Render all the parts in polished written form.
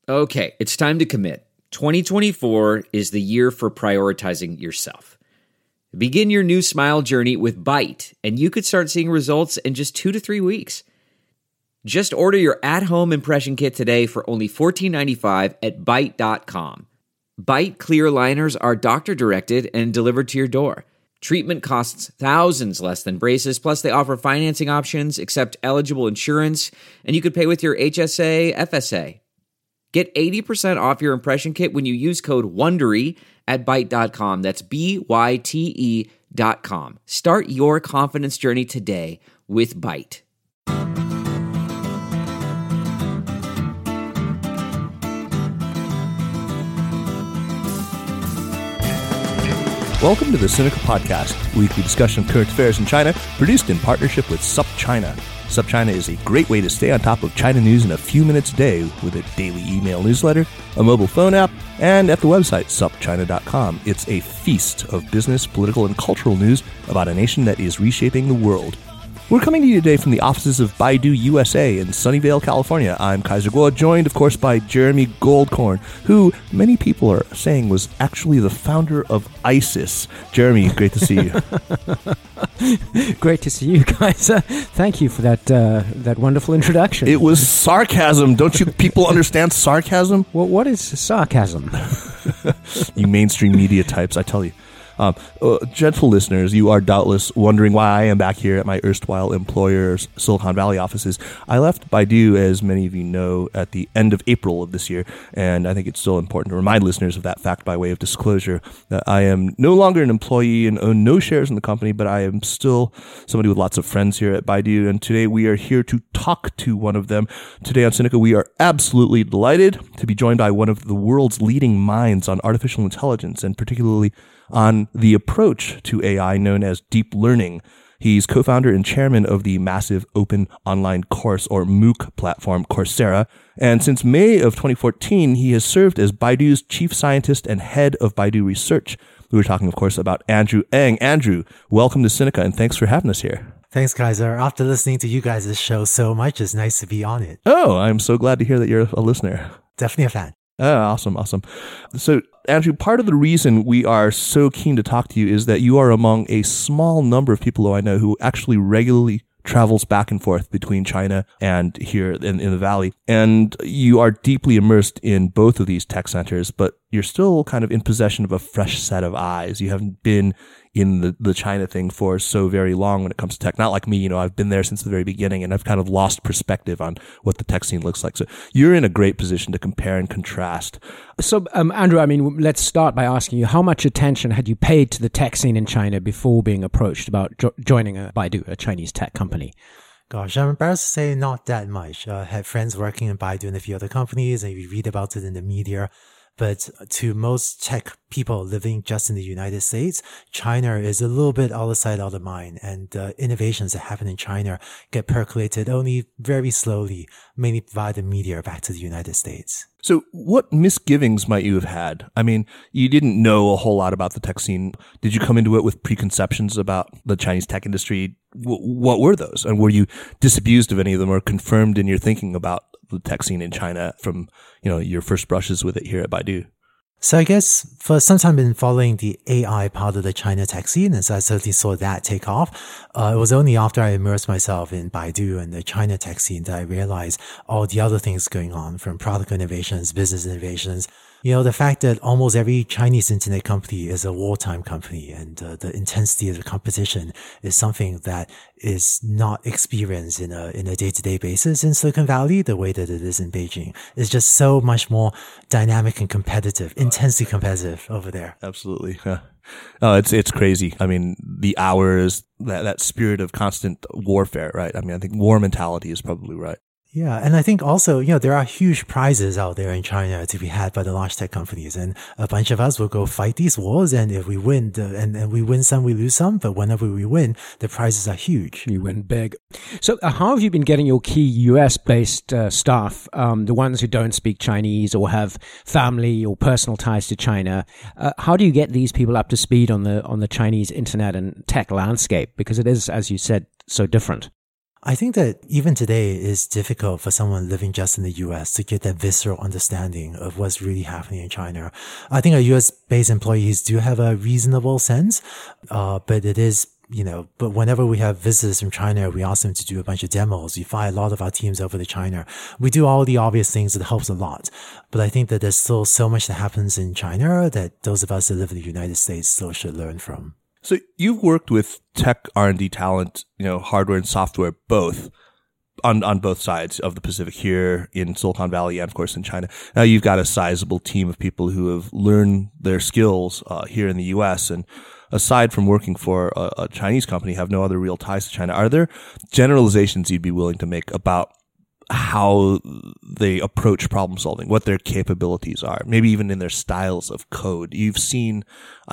Okay, it's time to commit. 2024 is the year for prioritizing yourself. Begin your new smile journey with Byte, and you could start seeing results in just 2 to 3 weeks. Just order your at-home impression kit today for only $14.95 at Byte.com. Byte clear liners are doctor-directed and delivered to your door. Treatment costs thousands less than braces, plus they offer financing options, accept eligible insurance, and you could pay with your HSA, FSA. Get 80% off your impression kit when you use code WONDERY at Byte.com. That's BYTE.com. Start your confidence journey today with Byte. Welcome to the Sinica Podcast, a weekly discussion of current affairs in China, produced in partnership with SupChina. SupChina is a great way to stay on top of China news in a few minutes a day with a daily email newsletter, a mobile phone app, and at the website supchina.com. It's a feast of business, political, and cultural news about a nation that is reshaping the world. We're coming to you today from the offices of Baidu USA in Sunnyvale, California. I'm Kaiser Kuo, joined, of course, by Jeremy Goldkorn, who many people are saying was actually the founder of ISIS. Jeremy, great to see you. Great to see you, Kaiser. Thank you for that wonderful introduction. It was sarcasm. Don't you people understand sarcasm? Well, what is sarcasm? You mainstream media types, I tell you. Gentle listeners, you are doubtless wondering why I am back here at my erstwhile employer's Silicon Valley offices. I left Baidu, as many of you know, at the end of April of this year, and I think it's still important to remind listeners of that fact by way of disclosure. That I am no longer an employee and own no shares in the company, but I am still somebody with lots of friends here at Baidu, and today we are here to talk to one of them. Today on Sinica, we are absolutely delighted to be joined by one of the world's leading minds on artificial intelligence, and particularly on the approach to AI known as deep learning. He's co-founder and chairman of the massive open online course or MOOC platform Coursera. And since May of 2014, he has served as Baidu's chief scientist and head of Baidu Research. We were talking, of course, about Andrew Ng. Andrew, welcome to Sinica, and thanks for having us here. Thanks, Kaiser. After listening to you guys' show so much, it's nice to be on it. Oh, I'm so glad to hear that you're a listener. Definitely a fan. Oh, awesome. So, Andrew, part of the reason we are so keen to talk to you is that you are among a small number of people who I know who actually regularly travels back and forth between China and here in the Valley. And you are deeply immersed in both of these tech centers, but you're still kind of in possession of a fresh set of eyes. You haven't been in the China thing for so very long when it comes to tech. Not like me, I've been there since the very beginning, and I've kind of lost perspective on what the tech scene looks like. So you're in a great position to compare and contrast. So, Andrew, let's start by asking you, how much attention had you paid to the tech scene in China before being approached about joining Baidu, a Chinese tech company? Gosh, I'm embarrassed to say not that much. I had friends working in Baidu and a few other companies, and we read about it in the media. But to most tech people living just in the United States, China is a little bit out of sight, out of mind. And innovations that happen in China get percolated only very slowly, mainly via the media back to the United States. So what misgivings might you have had? You didn't know a whole lot about the tech scene. Did you come into it with preconceptions about the Chinese tech industry? What were those? And were you disabused of any of them or confirmed in your thinking about the tech scene in China from, your first brushes with it here at Baidu? So I guess for some time I've been following the AI part of the China tech scene, and so I certainly saw that take off. It was only after I immersed myself in Baidu and the China tech scene that I realized all the other things going on, from product innovations, business innovations. The fact that almost every Chinese internet company is a wartime company, and the intensity of the competition is something that is not experienced in a day-to-day basis in Silicon Valley the way that it is in Beijing. It's just so much more dynamic and competitive, intensely competitive over there. Absolutely. Oh, it's crazy. The hours, that spirit of constant warfare, right? I think war mentality is probably right. Yeah. And I think also, there are huge prizes out there in China to be had by the large tech companies. And a bunch of us will go fight these wars. And if we win, and we win some, we lose some. But whenever we win, the prizes are huge. You win big. So how have you been getting your key US-based staff, the ones who don't speak Chinese or have family or personal ties to China? How do you get these people up to speed on the Chinese internet and tech landscape? Because it is, as you said, so different. I think that even today it's difficult for someone living just in the US to get that visceral understanding of what's really happening in China. I think our US-based employees do have a reasonable sense, but it is, but whenever we have visitors from China, we ask them to do a bunch of demos. We fly a lot of our teams over to China. We do all the obvious things that helps a lot. But I think that there's still so much that happens in China that those of us that live in the United States still should learn from. So you've worked with tech R&D talent, hardware and software, both on both sides of the Pacific, here in Silicon Valley and of course in China. Now you've got a sizable team of people who have learned their skills here in the US, and aside from working for a Chinese company, have no other real ties to China. Are there generalizations you'd be willing to make about how they approach problem solving, what their capabilities are, maybe even in their styles of code? You've seen,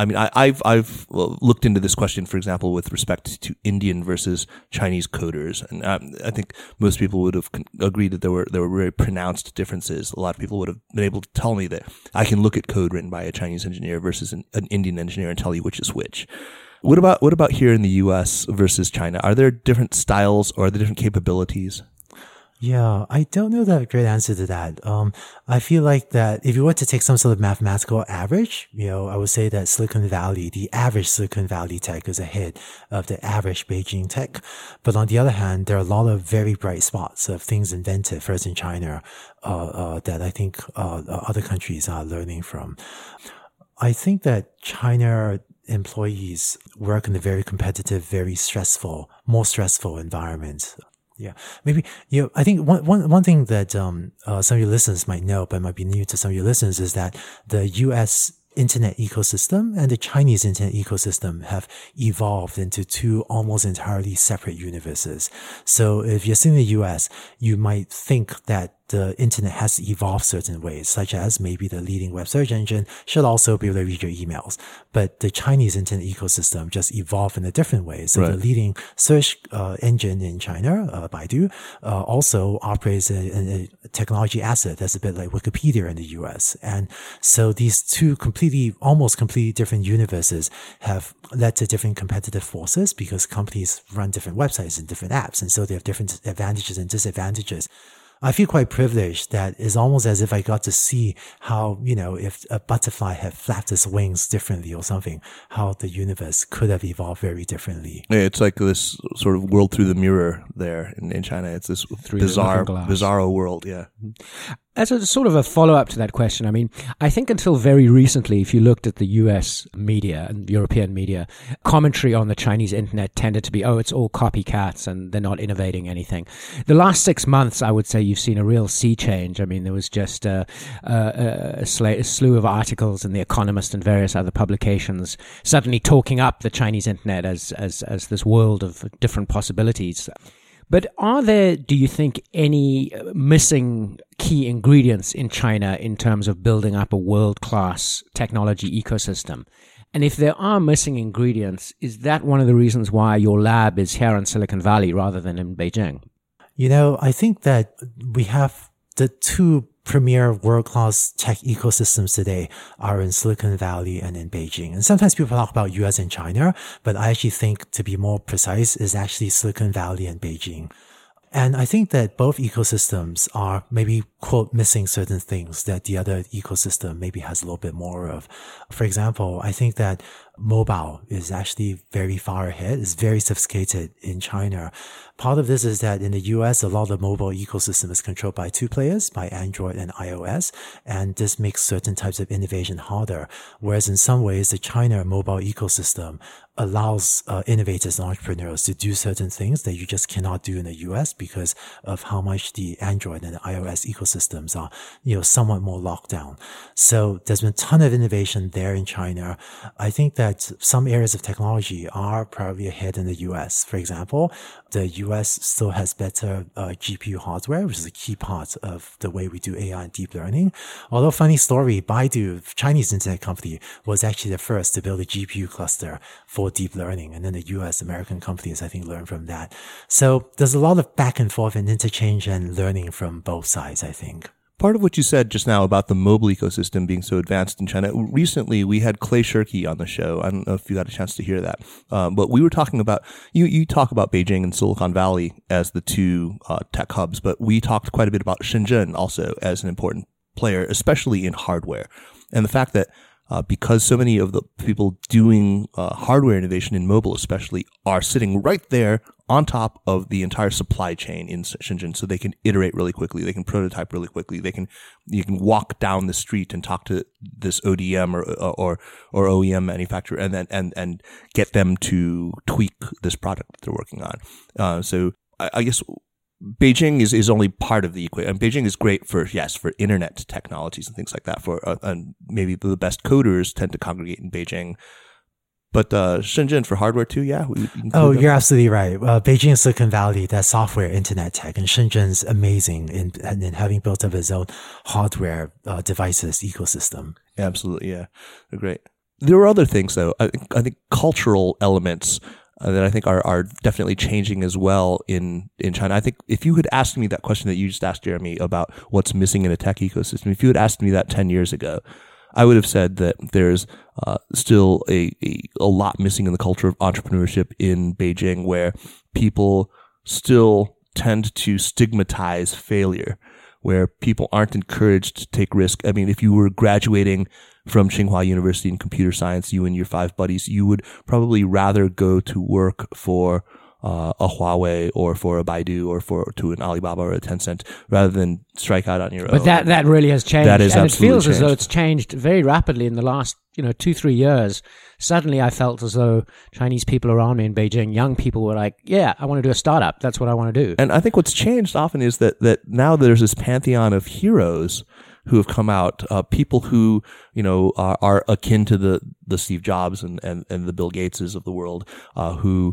I've looked into this question, for example, with respect to Indian versus Chinese coders. And I think most people would have agreed that there were very pronounced differences. A lot of people would have been able to tell me that I can look at code written by a Chinese engineer versus an Indian engineer and tell you which is which. What about here in the US versus China? Are there different styles or are there different capabilities? Yeah, I don't know the great answer to that. I feel like that if you were to take some sort of mathematical average, I would say that Silicon Valley, the average Silicon Valley tech is ahead of the average Beijing tech. But on the other hand, there are a lot of very bright spots of things invented first in China, that I think, other countries are learning from. I think that China employees work in a very competitive, very stressful, more stressful environment. Yeah, maybe, I think one thing that, some of your listeners might know, but might be new to some of your listeners, is that the US internet ecosystem and the Chinese internet ecosystem have evolved into two almost entirely separate universes. So if you're sitting in the US, you might think that the internet has to evolve certain ways, such as maybe the leading web search engine should also be able to read your emails. But the Chinese internet ecosystem just evolved in a different way. So the leading search engine in China, Baidu, also operates a technology asset that's a bit like Wikipedia in the US. And so these two almost completely different universes have led to different competitive forces because companies run different websites and different apps. And so they have different advantages and disadvantages. I feel quite privileged that it's almost as if I got to see how, if a butterfly had flapped its wings differently or something, how the universe could have evolved very differently. Yeah, it's like this sort of world through the mirror there in China. It's this bizarro world. Yeah. As a sort of a follow-up to that question, I think until very recently, if you looked at the US media and European media, commentary on the Chinese internet tended to be, it's all copycats and they're not innovating anything. The last 6 months, I would say you've seen a real sea change. There was just a slew of articles in The Economist and various other publications suddenly talking up the Chinese internet as this world of different possibilities. But are there, do you think, any missing key ingredients in China in terms of building up a world-class technology ecosystem? And if there are missing ingredients, is that one of the reasons why your lab is here in Silicon Valley rather than in Beijing? I think that we have the two premier world-class tech ecosystems today are in Silicon Valley and in Beijing. And sometimes people talk about US and China, but I actually think, to be more precise, is actually Silicon Valley and Beijing. And I think that both ecosystems are maybe, quote, missing certain things that the other ecosystem maybe has a little bit more of. For example, I think that mobile is actually very far ahead. It's very sophisticated in China. Part of this is that in the US, a lot of the mobile ecosystem is controlled by two players, by Android and iOS, and this makes certain types of innovation harder. Whereas in some ways, the China mobile ecosystem allows innovators and entrepreneurs to do certain things that you just cannot do in the US because of how much the Android and the iOS ecosystems are, somewhat more locked down. So there's been a ton of innovation there in China. I think that some areas of technology are probably ahead in the US. For example, the US still has better GPU hardware, which is a key part of the way we do AI and deep learning. Although, funny story, Baidu, Chinese internet company, was actually the first to build a GPU cluster for deep learning. And then the US, American companies, I think, learned from that. So there's a lot of back and forth and interchange and learning from both sides, I think. Part of what you said just now about the mobile ecosystem being so advanced in China, recently we had Clay Shirky on the show. I don't know if you got a chance to hear that. But we were talking about, you talk about Beijing and Silicon Valley as the two tech hubs, but we talked quite a bit about Shenzhen also as an important player, especially in hardware. And the fact that because so many of the people doing hardware innovation in mobile especially are sitting right there on top of the entire supply chain in Shenzhen, so they can iterate really quickly, they can prototype really quickly, you can walk down the street and talk to this ODM or OEM manufacturer and get them to tweak this product that they're working on. So I guess Beijing is only part of the equation. And Beijing is great for internet technologies and things like that. And maybe the best coders tend to congregate in Beijing. But Shenzhen for hardware too, yeah. You're absolutely right. Beijing is Silicon Valley, that software, internet tech, and Shenzhen's amazing in having built up its own hardware devices ecosystem. Absolutely, yeah. They're great. There are other things, though. I think cultural elements that I think are definitely changing as well in China. I think if you had asked me that question that you just asked, Jeremy, about what's missing in a tech ecosystem, if you had asked me that 10 years ago, I would have said that there's still a lot missing in the culture of entrepreneurship in Beijing, where people still tend to stigmatize failure, where people aren't encouraged to take risk. I mean, if you were graduating from Tsinghua University in computer science, you and your 5 buddies, you would probably rather go to work for a Huawei or for a Baidu or to an Alibaba or a Tencent rather than strike out on your own. But that really has changed. That is and absolutely it feels changed. as though it's changed very rapidly in the last 2-3 years. Suddenly I felt as though Chinese people around me in Beijing, young people, were like, yeah, I want to do a startup. That's what I want to do. And I think what's changed often is that now there's this pantheon of heroes who have come out, people who, are akin to the Steve Jobs and the Bill Gateses of the world, who,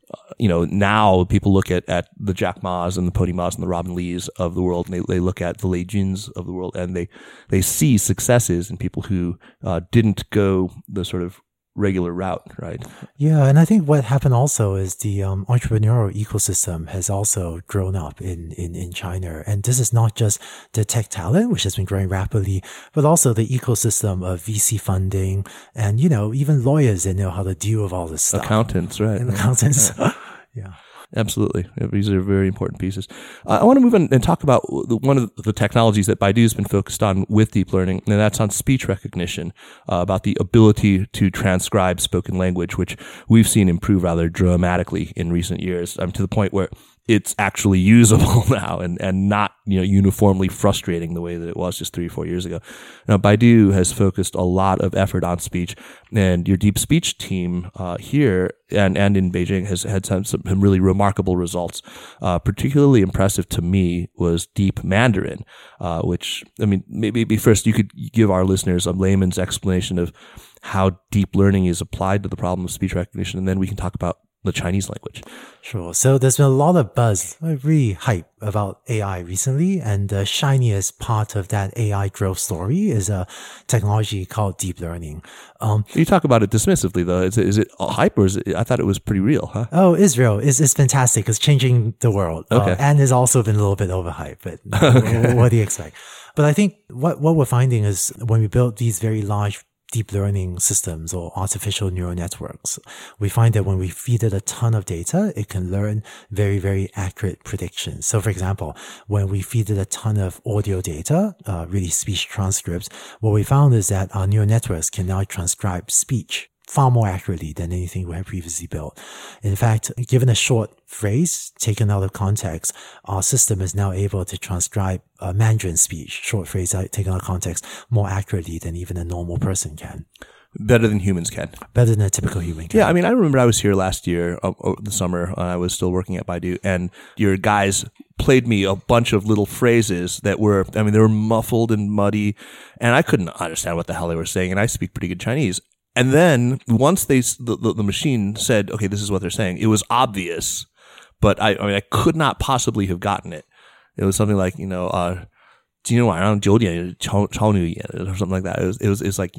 now people look at the Jack Ma's and the Pony Ma's and the Robin Lees of the world, and they look at the Lei Juns of the world, and they see successes in people who didn't go the sort of regular route, right? Yeah, and I think what happened also is the entrepreneurial ecosystem has also grown up in China. And this is not just the tech talent, which has been growing rapidly, but also the ecosystem of VC funding and, even lawyers that know how to deal with all this stuff. Accountants, right? And accountants. Yeah. Absolutely. These are very important pieces. I want to move on and talk about one of the technologies that Baidu has been focused on with deep learning, and that's on speech recognition, about the ability to transcribe spoken language, which we've seen improve rather dramatically in recent years, to the point where it's actually usable now and not, uniformly frustrating the way that it was just 3 or 4 years ago. Now, Baidu has focused a lot of effort on speech, and your deep speech team, here and in Beijing has had some really remarkable results. Particularly impressive to me was Deep Mandarin, which, maybe first you could give our listeners a layman's explanation of how deep learning is applied to the problem of speech recognition, and then we can talk about the Chinese language. Sure. So there's been a lot of buzz, really hype about AI recently, and the shiniest part of that AI growth story is a technology called deep learning. You talk about it dismissively, though. Is it hype, or is it? I thought it was pretty real, huh? Oh, it's real. It's fantastic. It's changing the world. Okay. And it's also been a little bit overhyped, but what do you expect? But I think what we're finding is when we build these very large deep learning systems or artificial neural networks, we find that when we feed it a ton of data, it can learn very, very accurate predictions. So for example, when we feed it a ton of audio data, really speech transcripts, what we found is that our neural networks can now transcribe speech far more accurately than anything we had previously built. In fact, given a short phrase taken out of context, our system is now able to transcribe Mandarin speech, short phrase taken out of context, more accurately than even a normal person can. Better than humans can. Better than a typical human can. Yeah, I remember I was here last year, the summer, I was still working at Baidu, and your guys played me a bunch of little phrases that were, they were muffled and muddy, and I couldn't understand what the hell they were saying, and I speak pretty good Chinese. And then once the machine said, okay, this is what they're saying, it was obvious, but I could not possibly have gotten it. It was something like, 今天晚上9点超女演 or something like that. It's like,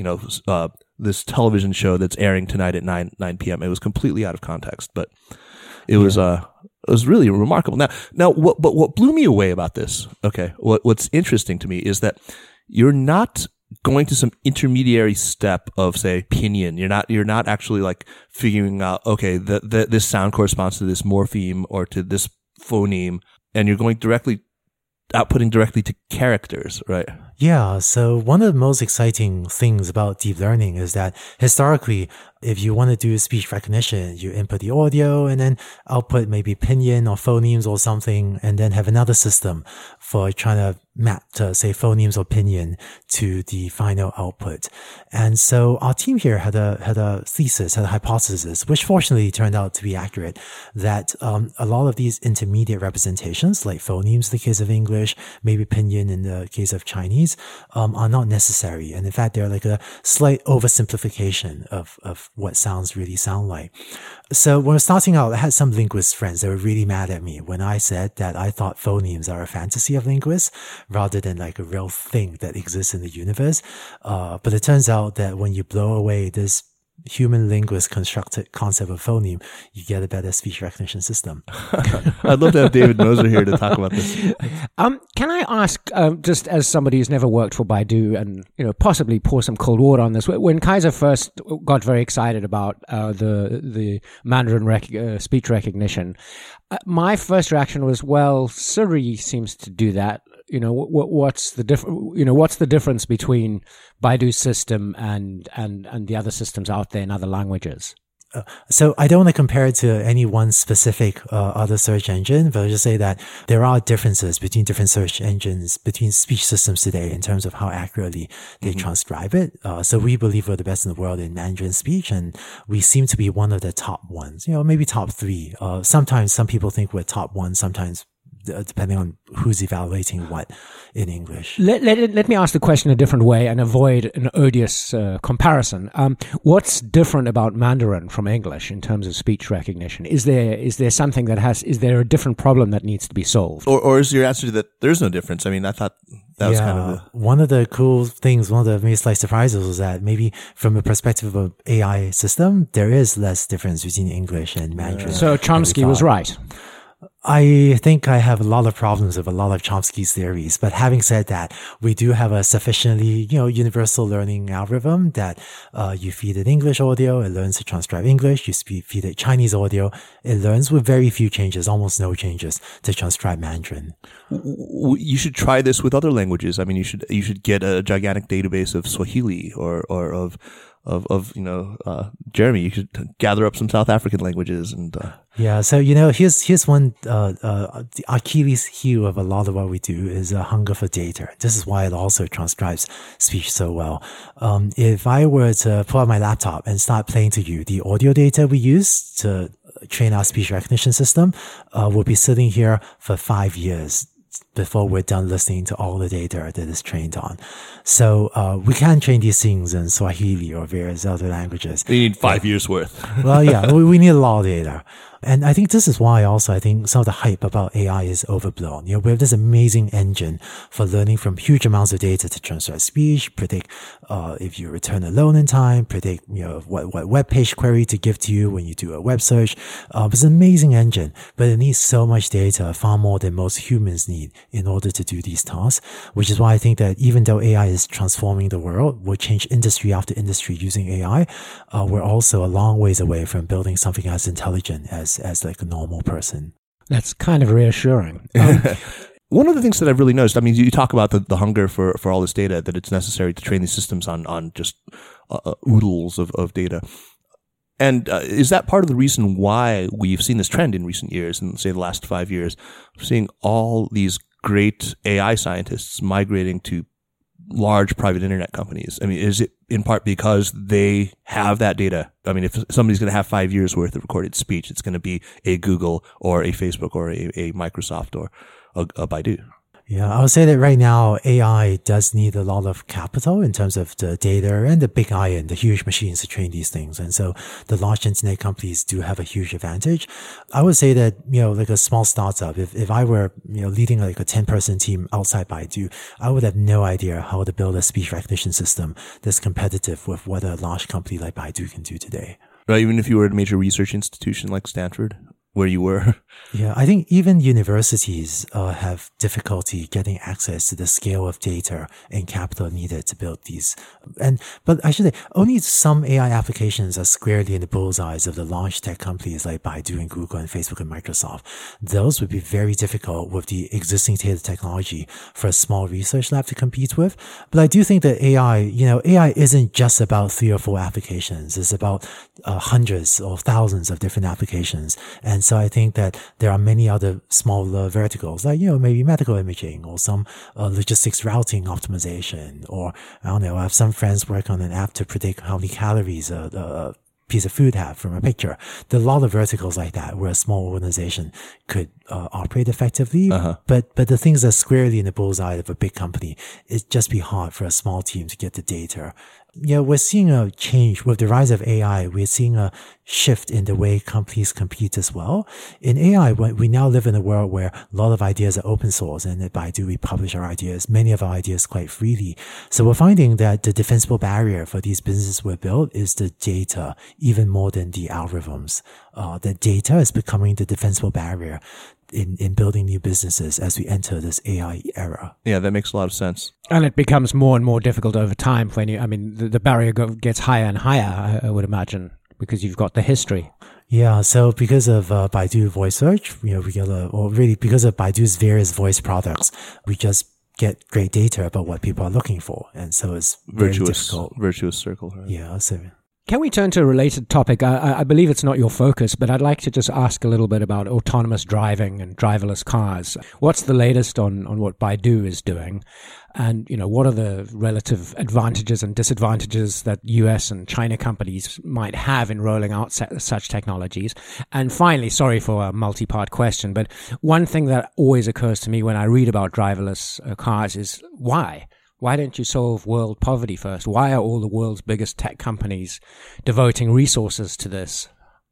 this television show that's airing tonight at 9 p.m. It was completely out of context, but it was It was really remarkable. Now, what blew me away about this? Okay, what's interesting to me is that you're not going to some intermediary step of, say, pinyin. You're not actually like figuring out, okay, this sound corresponds to this morpheme or to this phoneme, and you're going outputting directly to characters, right? Yeah, so one of the most exciting things about deep learning is that historically, if you want to do speech recognition, you input the audio and then output maybe pinyin or phonemes or something, and then have another system for trying to map, say, phonemes or pinyin to the final output. And so our team here had a thesis, had a hypothesis, which fortunately turned out to be accurate, that a lot of these intermediate representations, like phonemes in the case of English, maybe pinyin in the case of Chinese, are not necessary. And in fact, they're like a slight oversimplification of what sounds really sound like. So when I was starting out, I had some linguist friends that were really mad at me when I said that I thought phonemes are a fantasy of linguists rather than like a real thing that exists in the universe. But it turns out that when you blow away this human linguist constructed concept of phoneme, you get a better speech recognition system. I'd love to have David Moser here to talk about this. Can I ask, just as somebody who's never worked for Baidu and, possibly pour some cold water on this, when Kaiser first got very excited about the Mandarin speech recognition, my first reaction was, well, Siri seems to do that. What's the difference between Baidu's system and the other systems out there in other languages? So I don't want to compare it to any one specific other search engine, but I'll just say that there are differences between different search engines, between speech systems today in terms of how accurately they transcribe it. So we believe we're the best in the world in Mandarin speech, and we seem to be one of the top ones, maybe top 3. Sometimes some people think we're top 1, sometimes depending on who's evaluating what in English. Let me ask the question a different way and avoid an odious comparison. What's different about Mandarin from English in terms of speech recognition? Is there something is there a different problem that needs to be solved? Or is your answer that there's no difference? I mean, I thought that was kind of one of the cool things, one of the maybe slight surprises was that maybe from a perspective of AI system, there is less difference between English and Mandarin. So Chomsky was right. I think I have a lot of problems with a lot of Chomsky's theories, but having said that, we do have a sufficiently, universal learning algorithm that you feed it English audio, it learns to transcribe English. You feed it Chinese audio, it learns with very few changes, almost no changes, to transcribe Mandarin. You should try this with other languages. I mean, you should get a gigantic database of Swahili or of Jeremy. You should gather up some South African languages and. Yeah, so here's one the Achilles heel of a lot of what we do is a hunger for data. This is why it also transcribes speech so well. If I were to pull out my laptop and start playing to you the audio data we use to train our speech recognition system, we'll be sitting here for 5 years before we're done listening to all the data that is trained on. So we can't train these things in Swahili or various other languages. You need 5 years worth. Well, yeah, we need a lot of data. And I think this is why also I think some of the hype about AI is overblown. We have this amazing engine for learning from huge amounts of data to transcribe speech, predict if you return a loan in time, predict what web page query to give to you when you do a web search. It's an amazing engine, but it needs so much data, far more than most humans need in order to do these tasks, which is why I think that even though AI is transforming the world, will change industry after industry using AI, we're also a long ways away from building something as intelligent as like a normal person. That's kind of reassuring. One of the things that I've really noticed, I mean, you talk about the hunger for all this data, that it's necessary to train these systems on just oodles of data. And is that part of the reason why we've seen this trend in recent years, in say the last 5 years, seeing all these great AI scientists migrating to large private internet companies? I mean, is it in part because they have that data? I mean, if somebody's going to have 5 years worth of recorded speech, it's going to be a Google or a Facebook or a Microsoft or a Baidu. Yeah, I would say that right now AI does need a lot of capital in terms of the data and the big iron, the huge machines to train these things. And so the large internet companies do have a huge advantage. I would say that, like a small startup, if I were, leading like a 10-person team outside Baidu, I would have no idea how to build a speech recognition system that's competitive with what a large company like Baidu can do today. Right, even if you were at a major research institution like Stanford? where you were. Yeah, I think even universities have difficulty getting access to the scale of data and capital needed to build these. But I should say, only some AI applications are squarely in the bullseyes of the large tech companies like Baidu and Google and Facebook and Microsoft. Those would be very difficult with the existing data technology for a small research lab to compete with. But I do think that AI isn't just about 3 or 4 applications. It's about hundreds or thousands of different applications. And so I think that there are many other smaller verticals, like, maybe medical imaging or some logistics routing optimization, or I don't know, I have some friends work on an app to predict how many calories a piece of food have from a picture. There are a lot of verticals like that where a small organization could operate effectively. But the things that are squarely in the bullseye of a big company, it'd just be hard for a small team to get the data. We're seeing a change with the rise of AI. We're seeing a shift in the way companies compete as well. In AI, we now live in a world where a lot of ideas are open source, and at Baidu, we publish our ideas, many of our ideas quite freely. So we're finding that the defensible barrier for these businesses we've built is the data, even more than the algorithms. The data is becoming the defensible barrier in building new businesses as we enter this AI era. Yeah, that makes a lot of sense. And it becomes more and more difficult over time when the barrier gets higher and higher, I would imagine, because you've got the history. Yeah, so because of Baidu Voice Search, because of Baidu's various voice products, we just get great data about what people are looking for. And so it's very difficult. Virtuous circle. Right? Yeah, so... Can we turn to a related topic? I believe it's not your focus, but I'd like to just ask a little bit about autonomous driving and driverless cars. What's the latest on what Baidu is doing? And, what are the relative advantages and disadvantages that US and China companies might have in rolling out such technologies? And finally, sorry for a multi-part question, but one thing that always occurs to me when I read about driverless cars is why? Why don't you solve world poverty first? Why are all the world's biggest tech companies devoting resources to this?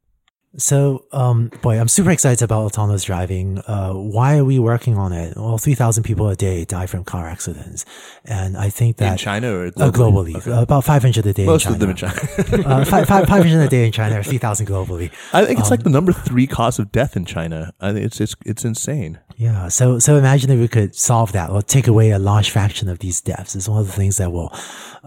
So, I'm super excited about autonomous driving. Why are we working on it? Well, 3,000 people a day die from car accidents. And I think that... In China or globally? Okay. About 500 a day Most in China. Most of them in China. 500 a day in China, or 3,000 globally. I think it's like the number 3 cause of death in China. I think it's insane. Yeah. So imagine if we could solve that or take away a large fraction of these deaths. It's one of the things that will,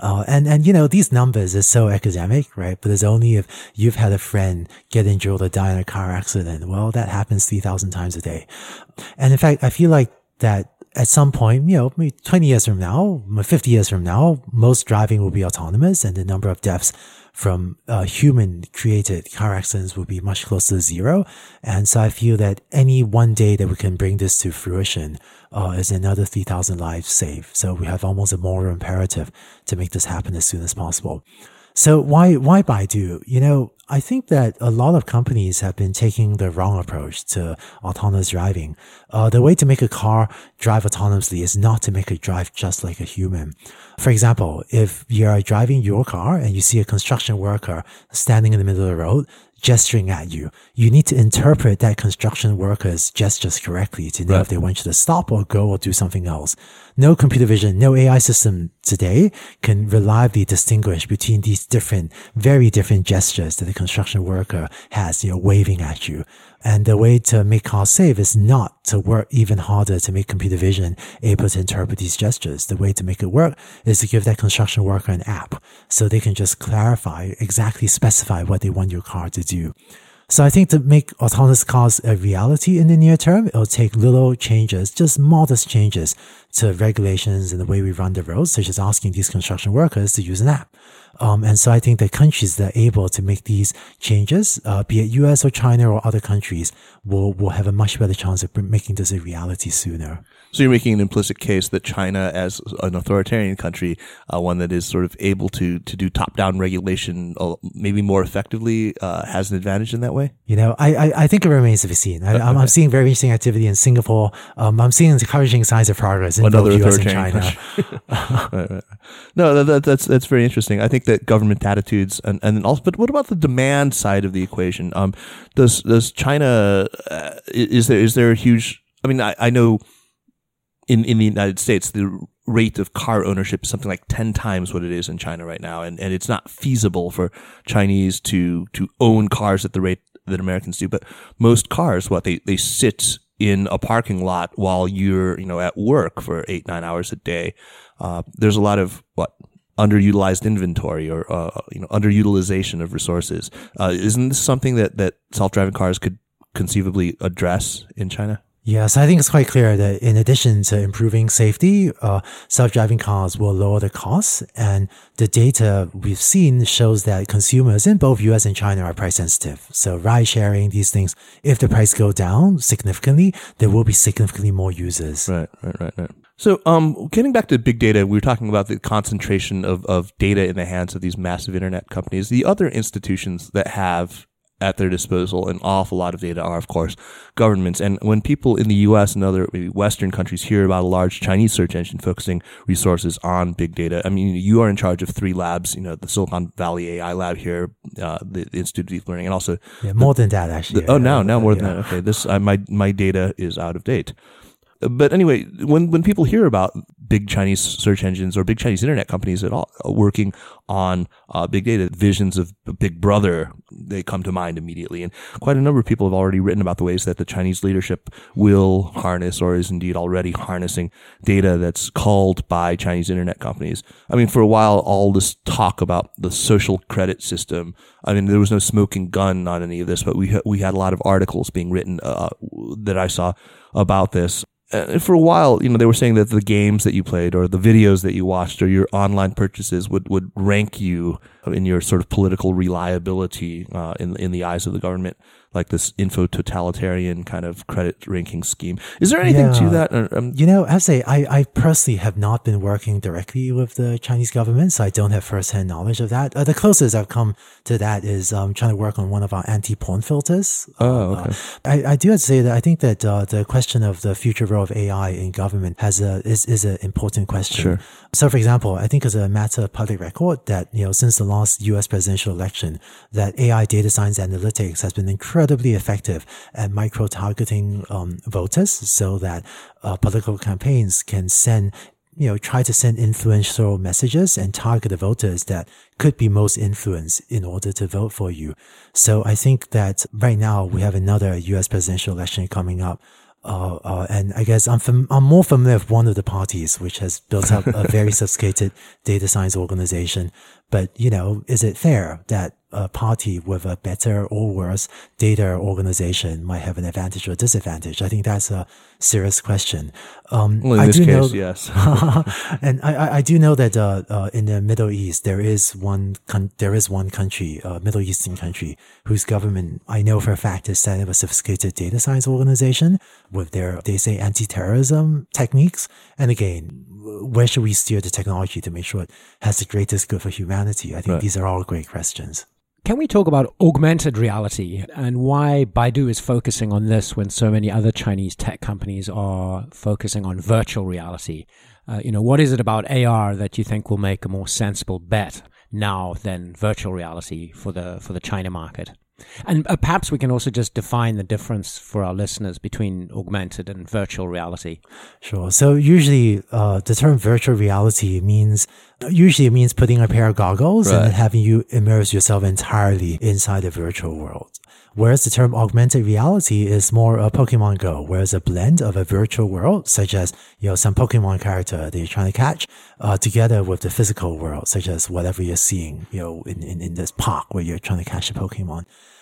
these numbers are so academic, right? But it's only if you've had a friend get injured or die in a car accident. Well, that happens 3,000 times a day. And in fact, I feel like that at some point, maybe 20 years from now, 50 years from now, most driving will be autonomous, and the number of deaths from human-created car accidents will be much closer to 0. And so I feel that any one day that we can bring this to fruition is another 3,000 lives saved. So we have almost a moral imperative to make this happen as soon as possible. So why Baidu? I think that a lot of companies have been taking the wrong approach to autonomous driving. The way to make a car drive autonomously is not to make it drive just like a human. For example, if you're driving your car and you see a construction worker standing in the middle of the road, gesturing at you, you need to interpret that construction worker's gestures correctly to know if they want you to stop or go or do something else. No computer vision, no AI system today can reliably distinguish between these very different gestures that the construction worker has, waving at you. And the way to make cars safe is not to work even harder to make computer vision able to interpret these gestures. The way to make it work is to give that construction worker an app so they can just specify what they want your car to do. So I think to make autonomous cars a reality in the near term, it'll take little changes, just modest changes to regulations and the way we run the roads, such as asking these construction workers to use an app. And so I think the countries that are able to make these changes, be it US or China or other countries, will have a much better chance of making this a reality sooner. So you're making an implicit case that China, as an authoritarian country, one that is sort of able to do top-down regulation maybe more effectively, has an advantage in that way? I think it remains to be seen. I'm seeing very interesting activity in Singapore. I'm seeing encouraging signs of progress in both US and China. Right. No, that's very interesting. I think that government attitudes and also, but what about the demand side of the equation? Does China, is there a huge, I know in the United States, the rate of car ownership is something like 10 times what it is in China right now. And it's not feasible for Chinese to own cars at the rate that Americans do, but most cars, they sit in a parking lot while you're, at work for 8-9 hours a day. There's a lot of underutilized inventory or, underutilization of resources. Isn't this something that self-driving cars could conceivably address in China? Yes, I think it's quite clear that in addition to improving safety, self-driving cars will lower the costs. And the data we've seen shows that consumers in both US and China are price sensitive. So ride sharing, these things, if the price go down significantly, there will be significantly more users. Right. So, getting back to big data, we were talking about the concentration of data in the hands of these massive internet companies. The other institutions that have at their disposal an awful lot of data are, of course, governments. And when people in the U.S. and other maybe Western countries hear about a large Chinese search engine focusing resources on big data, I mean, you are in charge of 3 labs, the Silicon Valley AI lab here, the Institute of Deep Learning, and also... Yeah, more than that, actually. Now more than that. Okay, my data is out of date. But anyway, when people hear about big Chinese search engines or big Chinese internet companies at all working on big data, visions of Big Brother, they come to mind immediately. And quite a number of people have already written about the ways that the Chinese leadership will harness or is indeed already harnessing data that's culled by Chinese internet companies. I mean, for a while, all this talk about the social credit system, I mean, there was no smoking gun on any of this, but we had a lot of articles being written that I saw about this. For a while, they were saying that the games that you played or the videos that you watched or your online purchases would rank you in your sort of political reliability in the eyes of the government, like this info-totalitarian kind of credit ranking scheme. Is there anything to that? I say I personally have not been working directly with the Chinese government, so I don't have first-hand knowledge of that. The closest I've come to that is trying to work on one of our anti-porn filters. Okay. I do have to say that I think that the question of the future role of AI in government is an important question. Sure. So, for example, I think it's a matter of public record that, since the last US presidential election, that AI data science analytics has been incredibly effective at micro-targeting voters so that political campaigns can try to send influential messages and target the voters that could be most influenced in order to vote for you. So I think that right now we have another US presidential election coming up. And I guess I'm more familiar with one of the parties, which has built up a very sophisticated data science organization. But, is it fair that a party with a better or worse data organization might have an advantage or disadvantage? I think that's a serious question. Well, in this case, yes. And I do know that in the Middle East there is one country, Middle Eastern country, whose government I know for a fact is setting up a sophisticated data science organization with their, they say, anti-terrorism techniques. And again, where should we steer the technology to make sure it has the greatest good for humanity? I think these are all great questions. Can we talk about augmented reality and why Baidu is focusing on this when so many other Chinese tech companies are focusing on virtual reality? What is it about AR that you think will make a more sensible bet now than virtual reality for the China market? And perhaps we can also just define the difference for our listeners between augmented and virtual reality. Sure. So usually the term virtual reality means putting a pair of goggles and having you immerse yourself entirely inside the virtual world. Whereas the term augmented reality is more a Pokemon Go, whereas a blend of a virtual world, such as, some Pokemon character that you're trying to catch, together with the physical world, such as whatever you're seeing, in this park where you're trying to catch a Pokemon.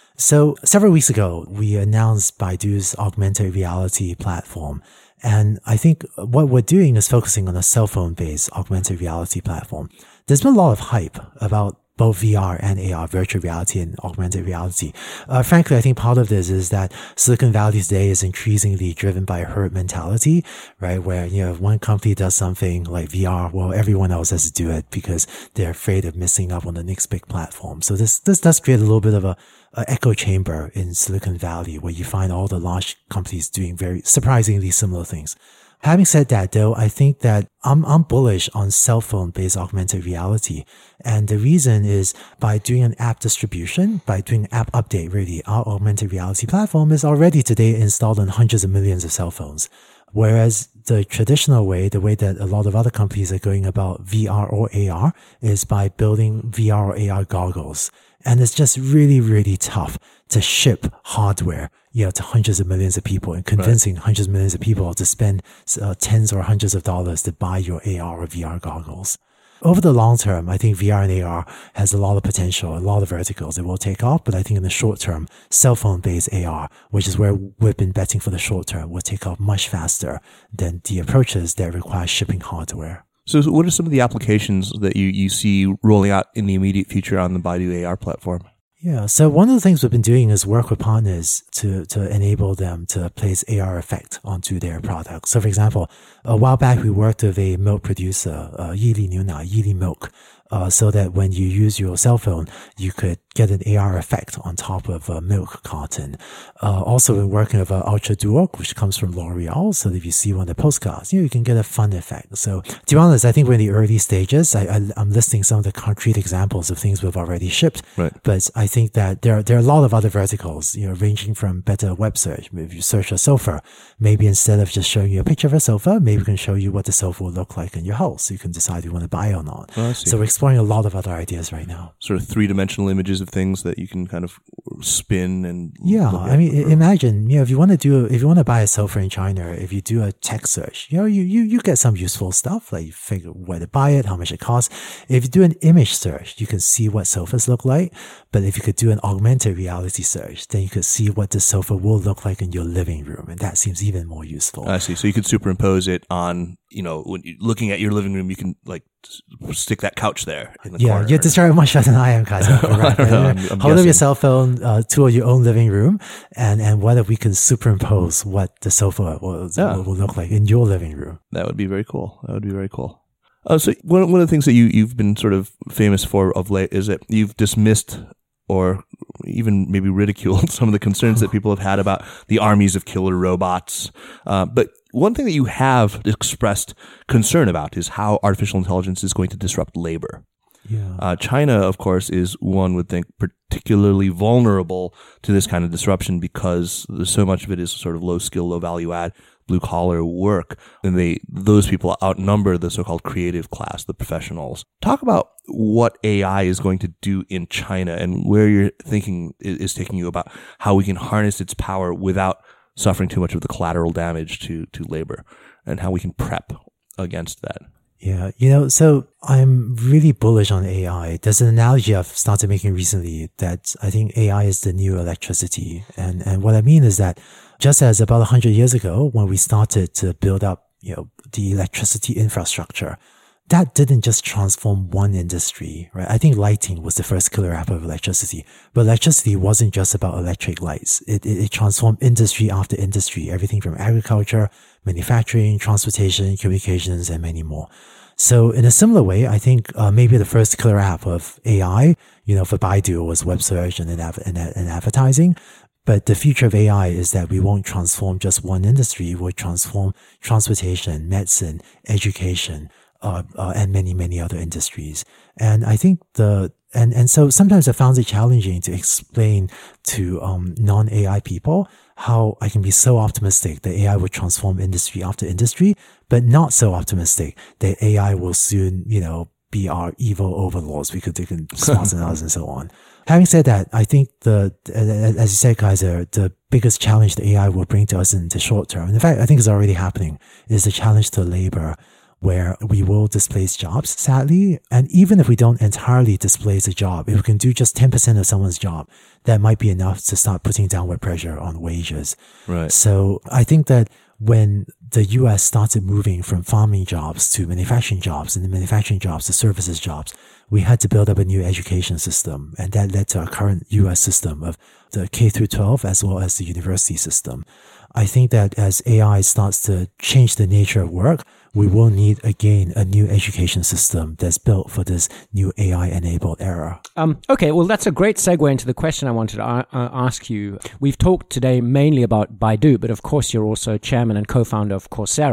So several weeks ago, we announced Baidu's augmented reality platform. And I think what we're doing is focusing on a cell phone-based augmented reality platform. There's been a lot of hype about both VR and AR, virtual reality and augmented reality. Frankly, I think part of this is that Silicon Valley today is increasingly driven by a herd mentality, right? Where, if one company does something like VR, well, everyone else has to do it because they're afraid of missing up on the next big platform. So this does create a little bit of a echo chamber in Silicon Valley where you find all the large companies doing very surprisingly similar things. Having said that, though, I think that I'm bullish on cell phone-based augmented reality. And the reason is by doing an app distribution, by doing an app update, really, our augmented reality platform is already today installed on hundreds of millions of cell phones. Whereas the traditional way, the way that a lot of other companies are going about VR or AR is by building VR or AR goggles. And it's just really, really tough to ship hardware, to hundreds of millions of people and convincing hundreds of millions of people to spend tens or hundreds of dollars to buy your AR or VR goggles. Over the long term, I think VR and AR has a lot of potential, a lot of verticals. It will take off, but I think in the short term, cell phone-based AR, which is where we've been betting for the short term, will take off much faster than the approaches that require shipping hardware. So what are some of the applications that you see rolling out in the immediate future on the Baidu AR platform? Yeah, so one of the things we've been doing is work with partners to enable them to place AR effect onto their products. So for example, a while back we worked with a milk producer, Yili Niunai, Yili Milk, so that when you use your cell phone, you could get an AR effect on top of a milk carton. Also, we're working with Ultra Duo, which comes from L'Oreal, so that if you see one of the postcards, you can get a fun effect. So, to be honest, I think we're in the early stages. I'm listing some of the concrete examples of things we've already shipped, but I think that there are a lot of other verticals, ranging from better web search. If you search a sofa, maybe instead of just showing you a picture of a sofa, maybe we can show you what the sofa will look like in your house, so you can decide if you want to buy it or not. Oh, I see. So we're exploring a lot of other ideas right now. Sort of three-dimensional images of things that you can kind of spin and imagine, if you want to buy a sofa in China, if you do a text search, you get some useful stuff, like you figure where to buy it, how much it costs. If you do an image search, you can see what sofas look like. But if you could do an augmented reality search, then you could see what the sofa will look like in your living room, and that seems even more useful. I see. So you could superimpose it on, when you're looking at your living room, you can stick that couch there in the corner. Yeah, you're describing much better than I am, guys. I'm Hold up your cell phone to your own living room, and what if we can superimpose what the sofa will look like in your living room? That would be very cool. So one of the things that you've been sort of famous for of late is that you've dismissed or even maybe ridiculed some of the concerns that people have had about the armies of killer robots. But one thing that you have expressed concern about is how artificial intelligence is going to disrupt labor. Yeah. China, of course, is, one would think, particularly vulnerable to this kind of disruption because so much of it is sort of low skill, low value add, blue collar work, and those people outnumber the so-called creative class, the professionals. Talk about what AI is going to do in China and where your thinking is taking you about how we can harness its power without suffering too much of the collateral damage to labor, and how we can prep against that. Yeah, so I'm really bullish on AI. There's an analogy I've started making recently that I think AI is the new electricity. And what I mean is that just as about 100 years ago, when we started to build up, the electricity infrastructure, that didn't just transform one industry, right? I think lighting was the first killer app of electricity, but electricity wasn't just about electric lights. It transformed industry after industry, everything from agriculture, manufacturing, transportation, communications, and many more. So in a similar way, I think maybe the first killer app of AI, for Baidu was web search and advertising. But the future of AI is that we won't transform just one industry. We'll transform transportation, medicine, education, and many, many other industries. And I think so sometimes I found it challenging to explain to non-AI people how I can be so optimistic that AI will transform industry after industry, but not so optimistic that AI will soon, be our evil overlords because they can smarter than us and so on. Having said that, I think as you said, Kaiser, the biggest challenge that AI will bring to us in the short term, and in fact, I think it's already happening, is the challenge to labor, where we will displace jobs, sadly. And even if we don't entirely displace a job, if we can do just 10% of someone's job, that might be enough to start putting downward pressure on wages. Right. So I think that when the US started moving from farming jobs to manufacturing jobs, and the manufacturing jobs to services jobs, we had to build up a new education system. And that led to our current US system of the K through 12 as well as the university system. I think that as AI starts to change the nature of work, we will need, again, a new education system that's built for this new AI-enabled era. Okay, well, that's a great segue into the question I wanted to ask you. We've talked today mainly about Baidu, but of course you're also chairman and co-founder of Coursera.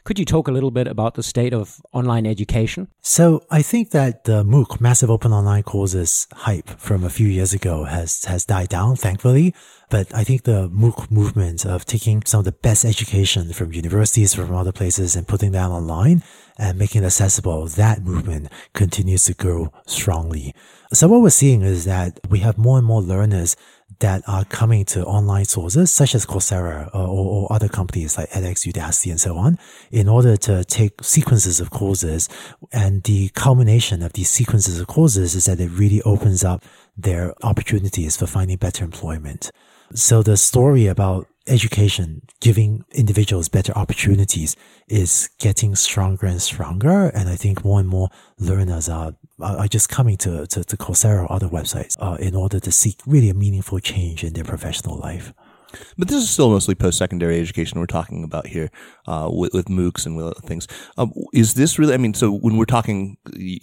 Could you talk a little bit about the state of online education? So I think that the MOOC, Massive Open Online Courses hype from a few years ago has died down, thankfully. But I think the MOOC movement of taking some of the best education from universities, from other places, and putting that online and making it accessible, that movement continues to grow strongly. So what we're seeing is that we have more and more learners that are coming to online sources such as Coursera or other companies like edX, Udacity, and so on, in order to take sequences of courses. And the culmination of these sequences of courses is that it really opens up their opportunities for finding better employment. So the story about education giving individuals better opportunities is getting stronger and stronger. And I think more and more learners are just coming to Coursera or other websites in order to seek really a meaningful change in their professional life. But this is still mostly post-secondary education we're talking about here, with MOOCs and with other things. Is this really, I mean, so when we're talking,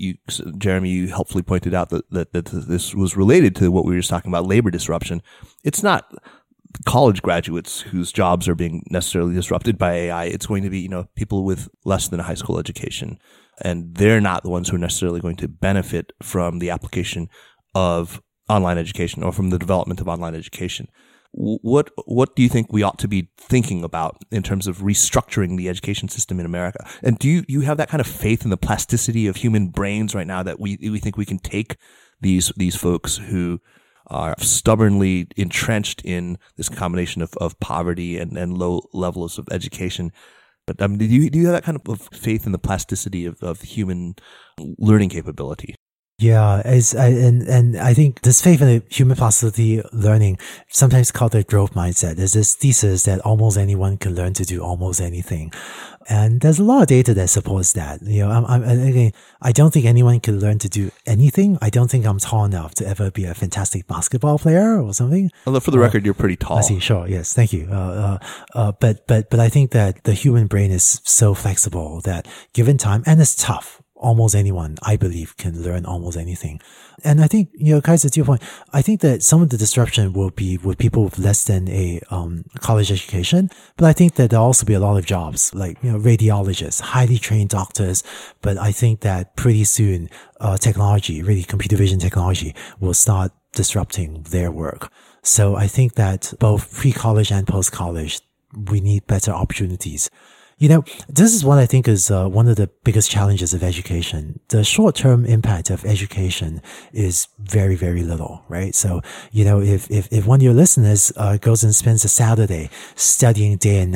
Jeremy, you helpfully pointed out that this was related to what we were just talking about, labor disruption. It's not college graduates whose jobs are being necessarily disrupted by AI. It's going to be, people with less than a high school education. And they're not the ones who are necessarily going to benefit from the application of online education or from the development of online education. What do you think we ought to be thinking about in terms of restructuring the education system in America? And do you have that kind of faith in the plasticity of human brains right now that we think we can take these folks who are stubbornly entrenched in this combination of poverty and low levels of education? But do you have that kind of faith in the plasticity of human learning capability? Yeah, and I think this faith in the human plasticity learning, sometimes called the growth mindset, is this thesis that almost anyone can learn to do almost anything. And there's a lot of data that supports that. I don't think anyone can learn to do anything. I don't think I'm tall enough to ever be a fantastic basketball player or something. Although for the record, you're pretty tall. I see, sure, yes, thank you. But I think that the human brain is so flexible that given time, and it's tough. Almost anyone, I believe, can learn almost anything. And I think, Kaiser, to your point, I think that some of the disruption will be with people with less than a college education. But I think that there'll also be a lot of jobs like, radiologists, highly trained doctors. But I think that pretty soon, technology, really computer vision technology, will start disrupting their work. So I think that both pre-college and post-college, we need better opportunities. This is what I think is one of the biggest challenges of education. The short-term impact of education is very, very little, right? So, if one of your listeners goes and spends a Saturday studying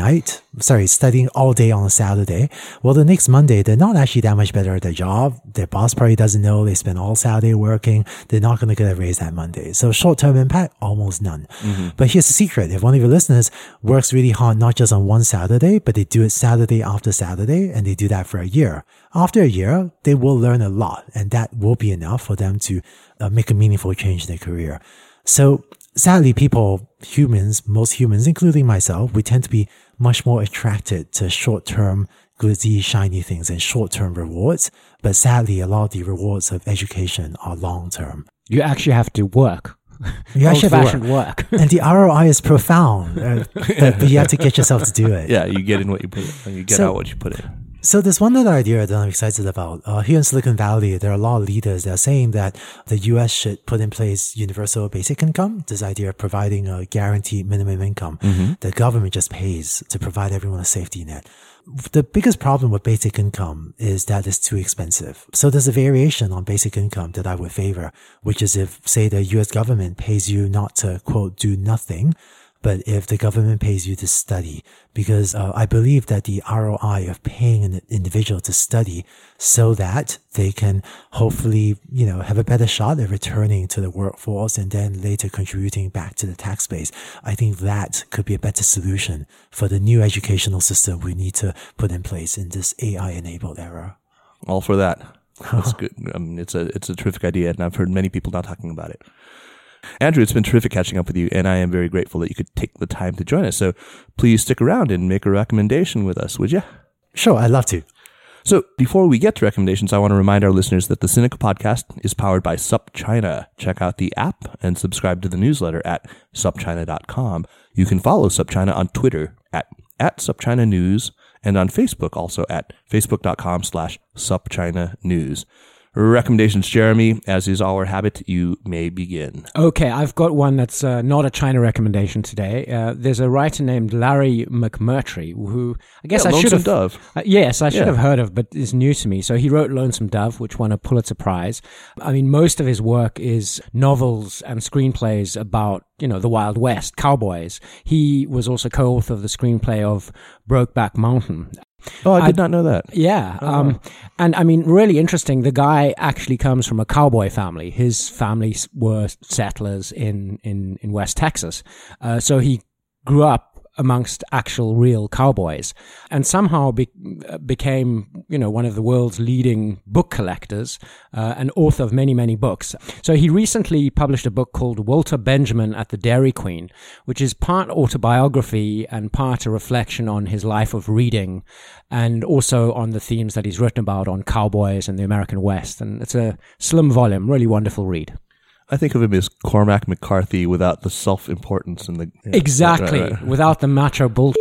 studying all day on a Saturday, well, the next Monday, they're not actually that much better at their job. Their boss probably doesn't know they spent all Saturday working. They're not going to get a raise that Monday. So short-term impact, almost none. Mm-hmm. But here's the secret. If one of your listeners works really hard, not just on one Saturday, but they do it Saturday after Saturday, and they do that for a year. After a year, they will learn a lot, and that will be enough for them to make a meaningful change in their career. So sadly, most humans, including myself, we tend to be much more attracted to short-term, glitzy, shiny things and short-term rewards. But sadly, a lot of the rewards of education are long-term. You actually have to work. You actually have to work. And the ROI is profound, but you have to get yourself to do it. Yeah, you get in what you put in, you get out what you put in. So there's one other idea that I'm excited about. Here in Silicon Valley, there are a lot of leaders that are saying that the US should put in place universal basic income, this idea of providing a guaranteed minimum income. Mm-hmm. The government just pays to provide everyone a safety net. The biggest problem with basic income is that it's too expensive. So there's a variation on basic income that I would favor, which is if, say, the US government pays you not to, quote, do nothing, but if the government pays you to study, because I believe that the ROI of paying an individual to study so that they can hopefully, have a better shot at returning to the workforce and then later contributing back to the tax base. I think that could be a better solution for the new educational system we need to put in place in this AI-enabled era. All for that. That's good. I mean, it's a terrific idea, and I've heard many people now talking about it. Andrew, it's been terrific catching up with you, and I am very grateful that you could take the time to join us. So please stick around and make a recommendation with us, would you? Sure, I'd love to. So before we get to recommendations, I want to remind our listeners that the Sinica Podcast is powered by SupChina. Check out the app and subscribe to the newsletter at supchina.com. You can follow SupChina on Twitter at SupChina News and on Facebook also at facebook.com/SupChinaNews. Recommendations, Jeremy. As is our habit, you may begin. Okay, I've got one that's not a China recommendation today. There's a writer named Larry McMurtry who I guess I should have. Dove. Yes, I should have heard of, but is new to me. So he wrote Lonesome Dove, which won a Pulitzer Prize. I mean, most of his work is novels and screenplays about, the Wild West, cowboys. He was also co-author of the screenplay of Brokeback Mountain. Oh, I did not know that. Yeah. And I mean, really interesting. The guy actually comes from a cowboy family. His family were settlers in West Texas. So he grew up amongst actual real cowboys and somehow became, one of the world's leading book collectors, and author of many, many books. So he recently published a book called Walter Benjamin at the Dairy Queen, which is part autobiography and part a reflection on his life of reading and also on the themes that he's written about on cowboys and the American West. And it's a slim volume, really wonderful read. I think of him as Cormac McCarthy without the self-importance and the... Exactly, right. Without the macho bullshit.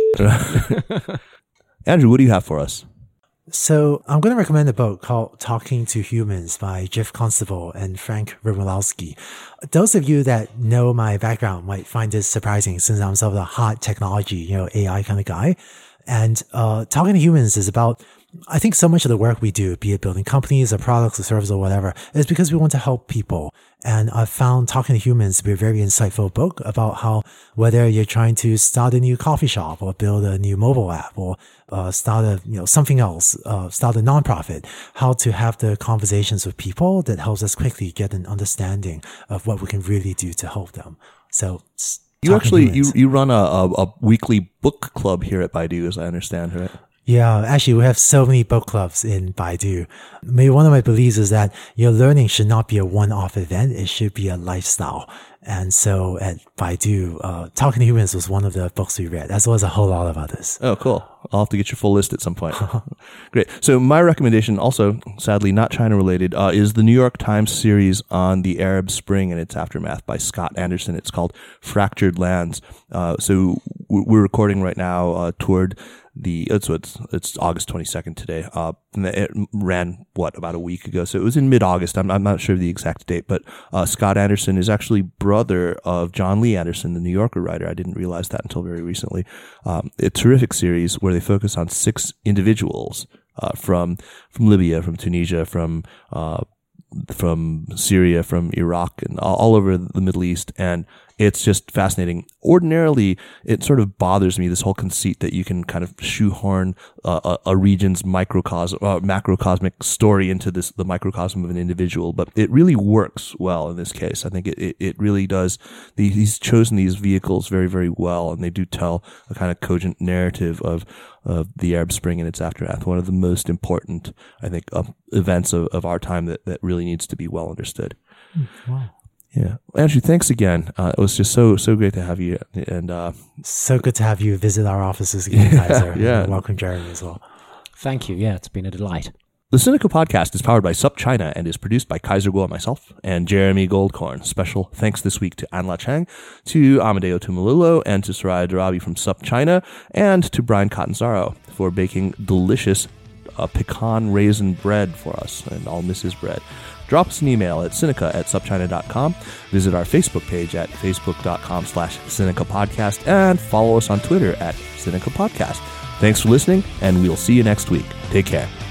Andrew, what do you have for us? So I'm going to recommend a book called Talking to Humans by Jeff Constable and Frank Rimolowski. Those of you that know my background might find this surprising since I'm sort of a hot technology, AI kind of guy. And Talking to Humans is about... I think so much of the work we do, be it building companies or products or services or whatever, is because we want to help people. And I've found Talking to Humans to be a very insightful book about how whether you're trying to start a new coffee shop or build a new mobile app or start something else, start a nonprofit, how to have the conversations with people that helps us quickly get an understanding of what we can really do to help them. So you actually you run a weekly book club here at Baidu, as I understand, right? Yeah, actually, we have so many book clubs in Baidu. Maybe one of my beliefs is that your learning should not be a one-off event. It should be a lifestyle. And so at Baidu, Talking to Humans was one of the books we read, as well as a whole lot of others. Oh, cool. I'll have to get your full list at some point. Great. So my recommendation, also sadly not China related, is the New York Times series on the Arab Spring and its aftermath by Scott Anderson. It's called Fractured Lands. So we're recording right now toward it's August 22nd today. And it ran about a week ago. So it was in mid-August. I'm not sure of the exact date, but Scott Anderson is actually brother of John Lee Anderson, the New Yorker writer. I didn't realize that until very recently. A terrific series where they focus on 6 individuals from Libya, from Tunisia, from Syria, from Iraq, and all over the Middle East. And it's just fascinating. Ordinarily, it sort of bothers me, this whole conceit that you can kind of shoehorn a region's macrocosmic story into the microcosm of an individual. But it really works well in this case. I think it really does. He's chosen these vehicles very, very well, and they do tell a kind of cogent narrative of the Arab Spring and its aftermath. One of the most important, I think, events of our time that really needs to be well understood. Wow. Yeah. Andrew, thanks again. It was just so great to have you. And so good to have you visit our offices again, Kaiser. Yeah. And welcome, Jeremy, as well. Thank you. Yeah, it's been a delight. The Sinica Podcast is powered by SupChina and is produced by Kaiser Kuo, myself, and Jeremy Goldkorn. Special thanks this week to Anla Chang, to Amadeo Tumulilo, and to Soraya Darabi from SupChina, and to Brian Catanzaro for baking delicious pecan raisin bread for us, and I'll miss his bread. Drop us an email at sinica@supchina.com. Visit our Facebook page at facebook.com/Sinica Podcast, and follow us on Twitter at Sinica Podcast. Thanks for listening, and we'll see you next week. Take care.